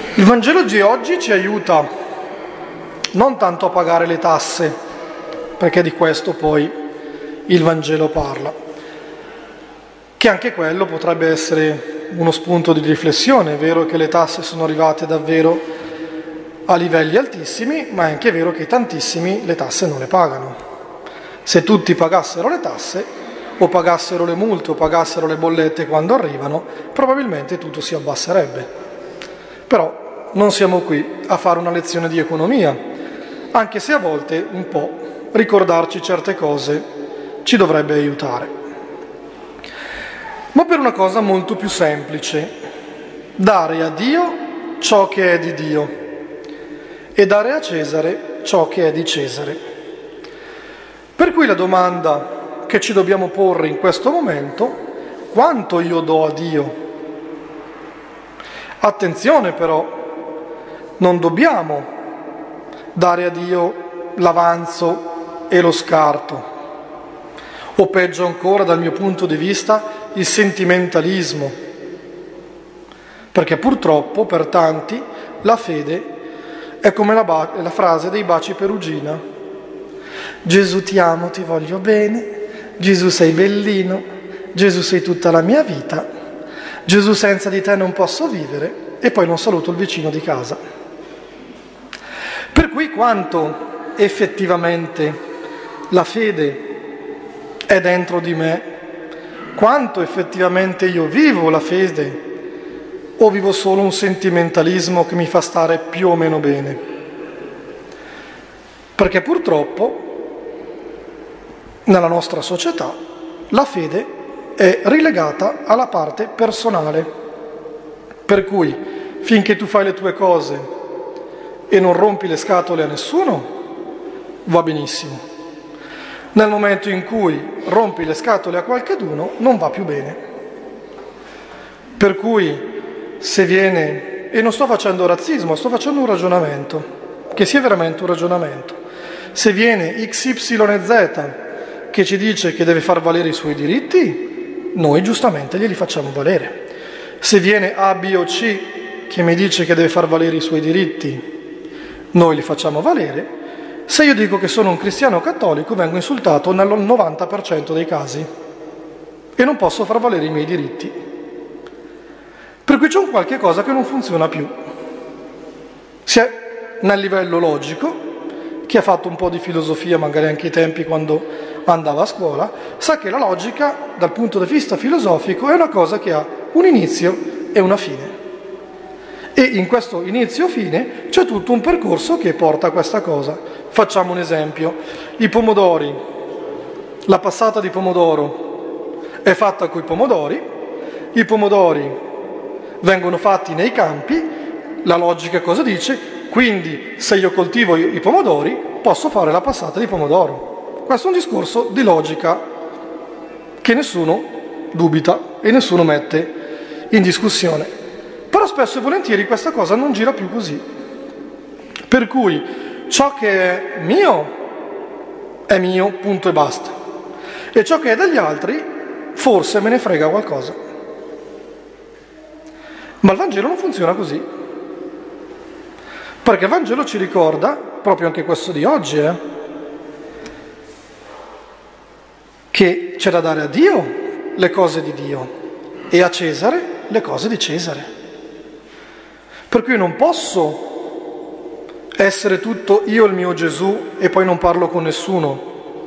Il Vangelo di oggi ci aiuta non tanto a pagare le tasse, perché di questo poi il Vangelo parla, che anche quello potrebbe essere uno spunto di riflessione. È vero che le tasse sono arrivate davvero a livelli altissimi, ma è anche vero che tantissimi le tasse non le pagano. Se tutti pagassero le tasse, o pagassero le multe, o pagassero le bollette quando arrivano, probabilmente tutto si abbasserebbe. Però non siamo qui a fare una lezione di economia, anche se a volte un po' ricordarci certe cose ci dovrebbe aiutare. Ma per una cosa molto più semplice: dare a Dio ciò che è di Dio e dare a Cesare ciò che è di Cesare. Per cui la domanda che ci dobbiamo porre in questo momento: quanto io do a Dio? Attenzione però, non dobbiamo dare a Dio l'avanzo e lo scarto, o peggio ancora dal mio punto di vista il sentimentalismo, perché purtroppo per tanti la fede è come la frase dei baci perugina: Gesù ti amo, ti voglio bene, Gesù sei bellino, Gesù sei tutta la mia vita, Gesù senza di te non posso vivere, e poi non saluto il vicino di casa. Per cui quanto effettivamente la fede è dentro di me, quanto effettivamente io vivo la fede, o vivo solo un sentimentalismo che mi fa stare più o meno bene? Perché purtroppo nella nostra società la fede è rilegata alla parte personale, per cui finché tu fai le tue cose e non rompi le scatole a nessuno, va benissimo. Nel momento in cui rompi le scatole a qualcheduno, non va più bene. Per cui se viene, e non sto facendo razzismo, sto facendo un ragionamento, che sia veramente un ragionamento, se viene XYZ che ci dice che deve far valere i suoi diritti, noi giustamente glieli facciamo valere. Se viene A, B o C che mi dice che deve far valere i suoi diritti, noi li facciamo valere. Se io dico che sono un cristiano cattolico, vengo insultato nel 90% dei casi e non posso far valere i miei diritti. Per cui c'è un qualche cosa che non funziona più. Sia nel livello logico, chi ha fatto un po' di filosofia, magari anche ai tempi quando andava a scuola, sa che la logica, dal punto di vista filosofico, è una cosa che ha un inizio e una fine. E in questo inizio-fine c'è tutto un percorso che porta a questa cosa. Facciamo un esempio: i pomodori, la passata di pomodoro è fatta coi pomodori, i pomodori vengono fatti nei campi, la logica cosa dice? Quindi se io coltivo i pomodori posso fare la passata di pomodoro. Questo è un discorso di logica che nessuno dubita e nessuno mette in discussione. Però spesso e volentieri questa cosa non gira più così. Per cui ciò che è mio, punto e basta. E ciò che è degli altri, forse me ne frega qualcosa. Ma il Vangelo non funziona così. Perché il Vangelo ci ricorda, proprio anche questo di oggi, che c'è da dare a Dio le cose di Dio e a Cesare le cose di Cesare. Per cui non posso essere tutto io il mio Gesù e poi non parlo con nessuno,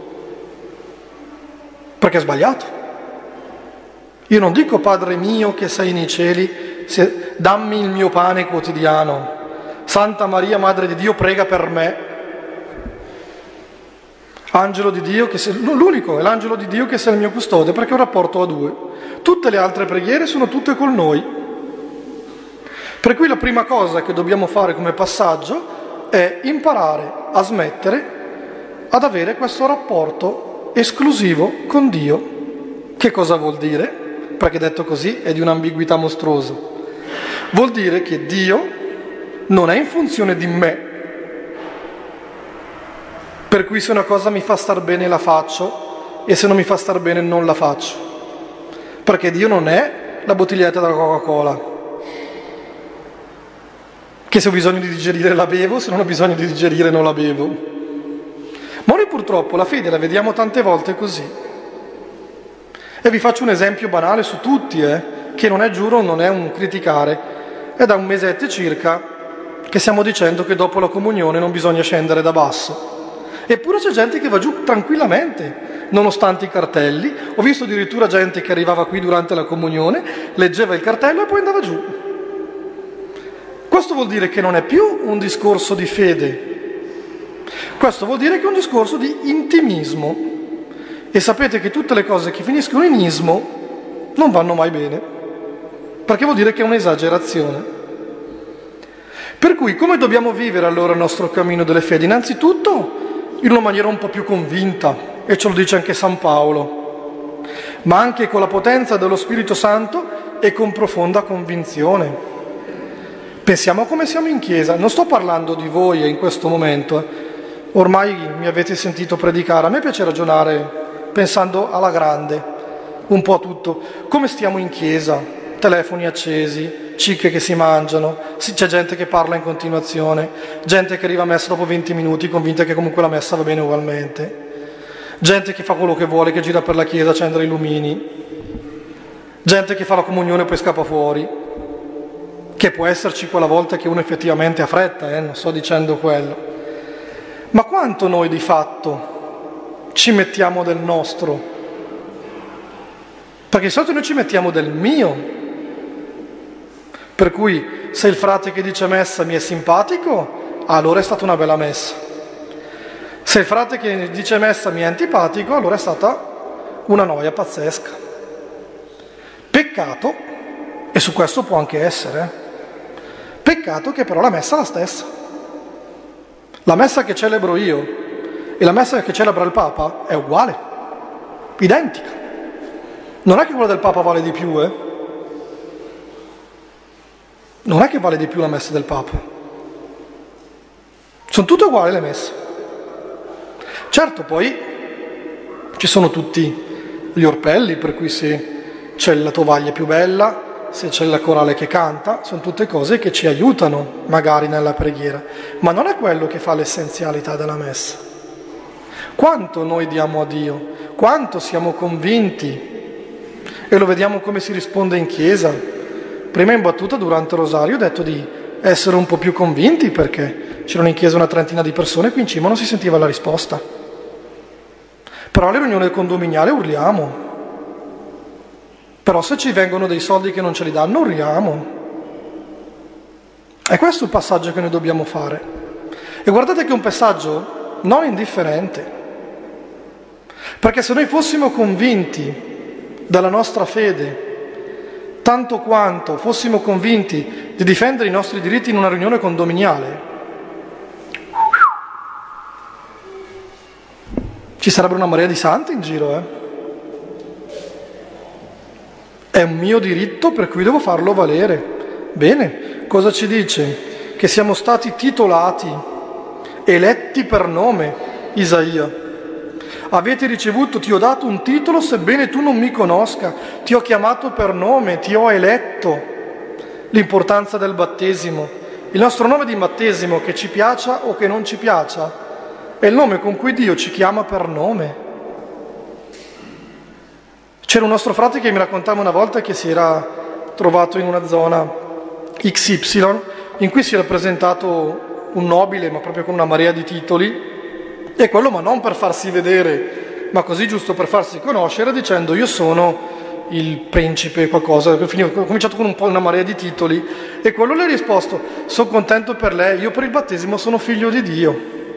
perché è sbagliato. Io non dico: Padre mio che sei nei cieli, dammi il mio pane quotidiano, Santa Maria Madre di Dio prega per me, Angelo di Dio, l'unico è l'angelo di Dio che sia il mio custode, perché è un rapporto a due. Tutte le altre preghiere sono tutte con noi. Per cui la prima cosa che dobbiamo fare come passaggio è imparare a smettere ad avere questo rapporto esclusivo con Dio. Che cosa vuol dire? Perché detto così è di un'ambiguità mostruosa. Vuol dire che Dio non è in funzione di me, per cui se una cosa mi fa star bene la faccio e se non mi fa star bene non la faccio, perché Dio non è la bottiglietta della Coca-Cola. che se ho bisogno di digerire la bevo, se non ho bisogno di digerire non la bevo. Ma noi purtroppo la fede la vediamo tante volte così. E vi faccio un esempio banale su tutti, che non è, giuro, non è un criticare. È da un mesetto circa che stiamo dicendo che dopo la comunione non bisogna scendere da basso. Eppure c'è gente che va giù tranquillamente, nonostante i cartelli. Ho visto addirittura gente che arrivava qui durante la comunione, leggeva il cartello e poi andava giù. Questo vuol dire che non è più un discorso di fede, questo vuol dire che è un discorso di intimismo. E sapete che tutte le cose che finiscono in ismo non vanno mai bene, perché vuol dire che è un'esagerazione. Per cui come dobbiamo vivere allora il nostro cammino delle fedi? Innanzitutto in una maniera un po' più convinta, e ce lo dice anche San Paolo, ma anche con la potenza dello Spirito Santo e con profonda convinzione. Pensiamo a come siamo in chiesa, non sto parlando di voi in questo momento, ormai mi avete sentito predicare, a me piace ragionare pensando alla grande, un po' a tutto, come stiamo in chiesa, telefoni accesi, cicche che si mangiano, c'è gente che parla in continuazione, gente che arriva a messa dopo 20 minuti convinta che comunque la messa va bene ugualmente, gente che fa quello che vuole, che gira per la chiesa, accende i lumini, gente che fa la comunione e poi scappa fuori, che può esserci quella volta che uno effettivamente ha fretta, non sto dicendo quello. Ma quanto noi di fatto ci mettiamo del nostro? Perché di solito noi ci mettiamo del mio. Per cui se il frate che dice messa mi è simpatico, allora è stata una bella messa. Se il frate che dice messa mi è antipatico, allora è stata una noia pazzesca. Peccato, e su questo può anche essere, peccato che però la messa è la stessa. La messa che celebro io e la messa che celebra il Papa è uguale, identica. Non è che quella del Papa vale di più, Non è che vale di più la messa del Papa. Sono tutte uguali le messe. Certo, poi ci sono tutti gli orpelli, per cui se c'è la tovaglia più bella, se c'è la corale che canta, sono tutte cose che ci aiutano magari nella preghiera, ma non è quello che fa l'essenzialità della messa. Quanto noi diamo a Dio, quanto siamo convinti, e lo vediamo come si risponde in chiesa. Prima in battuta durante il rosario ho detto di essere un po' più convinti, perché c'erano in chiesa una trentina di persone, qui in cima non si sentiva la risposta. Però alle riunioni del condominiale urliamo. Però se ci vengono dei soldi che non ce li danno, urliamo. È questo il passaggio che noi dobbiamo fare. E guardate che è un passaggio non indifferente. Perché se noi fossimo convinti della nostra fede, tanto quanto fossimo convinti di difendere i nostri diritti in una riunione condominiale, ci sarebbe una marea di santi in giro, È un mio diritto per cui devo farlo valere. Bene, cosa ci dice? Che siamo stati titolati, eletti per nome, Isaia. Avete ricevuto, ti ho dato un titolo sebbene tu non mi conosca, ti ho chiamato per nome, ti ho eletto. L'importanza del battesimo. Il nostro nome di battesimo, che ci piaccia o che non ci piaccia, è il nome con cui Dio ci chiama per nome. C'era un nostro frate che mi raccontava una volta che si era trovato in una zona XY in cui si era presentato un nobile, ma proprio con una marea di titoli, e quello ma non per farsi vedere, ma così giusto per farsi conoscere, dicendo io sono il principe qualcosa, ho cominciato con una marea di titoli, e quello le ha risposto: sono contento per lei, io per il battesimo sono figlio di Dio.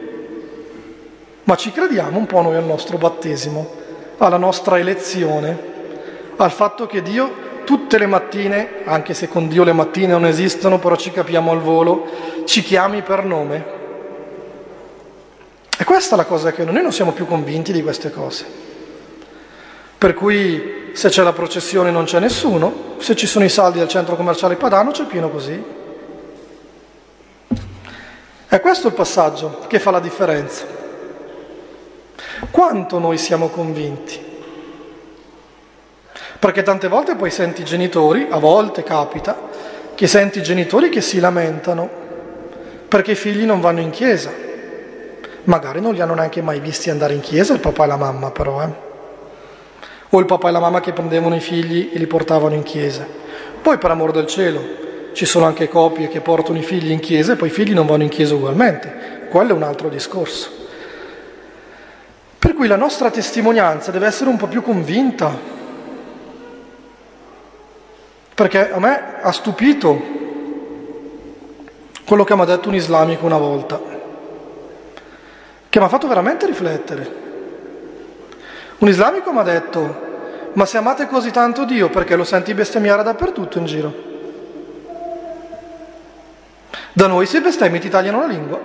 Ma ci crediamo un po' noi al nostro battesimo, alla nostra elezione, al fatto che Dio tutte le mattine, anche se con Dio le mattine non esistono, però ci capiamo al volo, ci chiami per nome? E questa è la cosa che noi non siamo più convinti di queste cose. Per cui se c'è la processione non c'è nessuno, se ci sono i saldi al centro commerciale padano c'è pieno così. È questo il passaggio che fa la differenza. Quanto noi siamo convinti? Perché tante volte poi senti i genitori, a volte capita, che senti i genitori che si lamentano. perché i figli non vanno in chiesa. Magari non li hanno neanche mai visti andare in chiesa il papà e la mamma, però, o il papà e la mamma che prendevano i figli e li portavano in chiesa. Poi, per amor del cielo, ci sono anche coppie che portano i figli in chiesa e poi i figli non vanno in chiesa ugualmente. Quello è un altro discorso. Per cui la nostra testimonianza deve essere un po' più convinta, perché a me ha stupito quello che mi ha detto un islamico una volta, che mi ha fatto veramente riflettere. Un islamico mi ha detto: ma se amate così tanto Dio, perché lo senti bestemmiare dappertutto in giro? Da noi se bestemmi ti tagliano la lingua.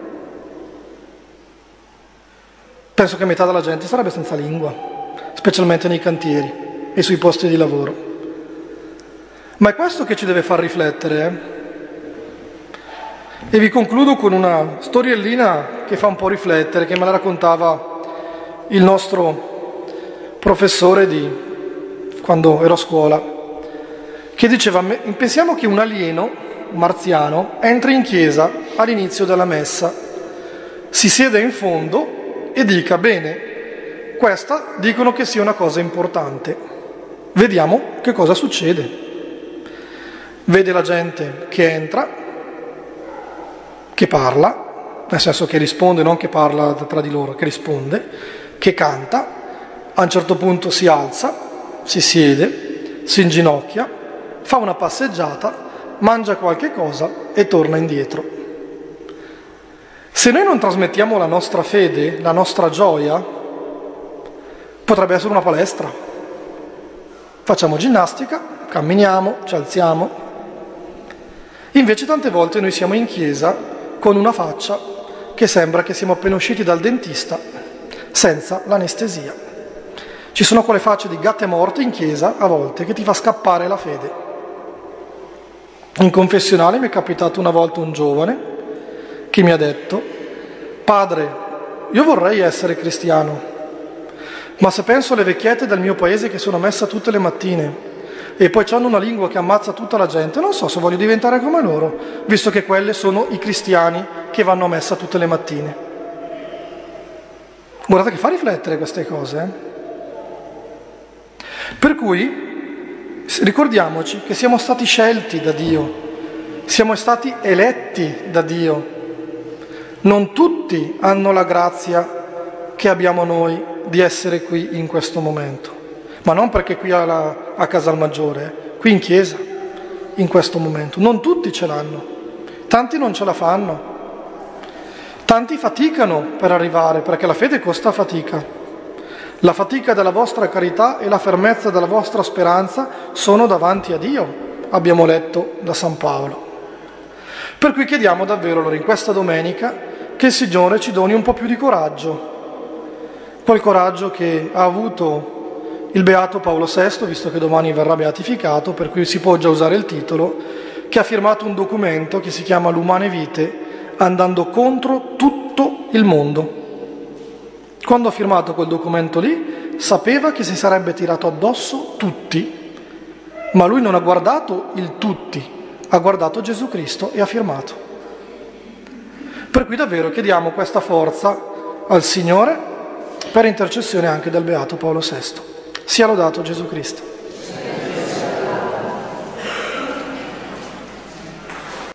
Penso che metà della gente sarebbe senza lingua, specialmente nei cantieri e sui posti di lavoro. Ma è questo che ci deve far riflettere, E vi concludo con una storiellina che fa un po' riflettere, che me la raccontava il nostro professore quando ero a scuola, che diceva: pensiamo che un alieno marziano entri in chiesa all'inizio della messa, si siede in fondo e dica: bene, questa dicono che sia una cosa importante, vediamo che cosa succede. Vede la gente che entra, che parla, nel senso che risponde, non che parla tra di loro, che risponde, che canta, a un certo punto si alza, si siede, si inginocchia, fa una passeggiata, mangia qualche cosa e torna indietro. Se noi non trasmettiamo la nostra fede, la nostra gioia, potrebbe essere una palestra. Facciamo ginnastica, camminiamo, ci alziamo. Invece tante volte noi siamo in chiesa con una faccia che sembra che siamo appena usciti dal dentista, senza l'anestesia. Ci sono quelle facce di gatte morte in chiesa, a volte, che ti fa scappare la fede. In confessionale mi è capitato una volta un giovane che mi ha detto: padre, io vorrei essere cristiano, ma se penso alle vecchiette del mio paese che sono a messa tutte le mattine e poi hanno una lingua che ammazza tutta la gente, non so se voglio diventare come loro, visto che quelle sono i cristiani che vanno a messa tutte le mattine. Guardate che fa riflettere queste cose. Per cui ricordiamoci che siamo stati scelti da Dio, siamo stati eletti da Dio. Non tutti hanno la grazia che abbiamo noi di essere qui in questo momento. Ma non perché qui a Casalmaggiore, qui in chiesa, in questo momento. Non tutti ce l'hanno, tanti non ce la fanno, tanti faticano per arrivare, perché la fede costa fatica. La fatica della vostra carità e la fermezza della vostra speranza sono davanti a Dio, abbiamo letto da San Paolo. Per cui chiediamo davvero allora in questa domenica che il Signore ci doni un po' più di coraggio, quel coraggio che ha avuto il beato Paolo VI, visto che domani verrà beatificato, per cui si può già usare il titolo, che ha firmato un documento che si chiama L'umane vite, andando contro tutto il mondo. Quando ha firmato quel documento lì, sapeva che si sarebbe tirato addosso tutti, ma lui non ha guardato il tutti, ha guardato Gesù Cristo e ha firmato. Per cui davvero chiediamo questa forza al Signore per intercessione anche del beato Paolo VI. Sia lodato Gesù Cristo.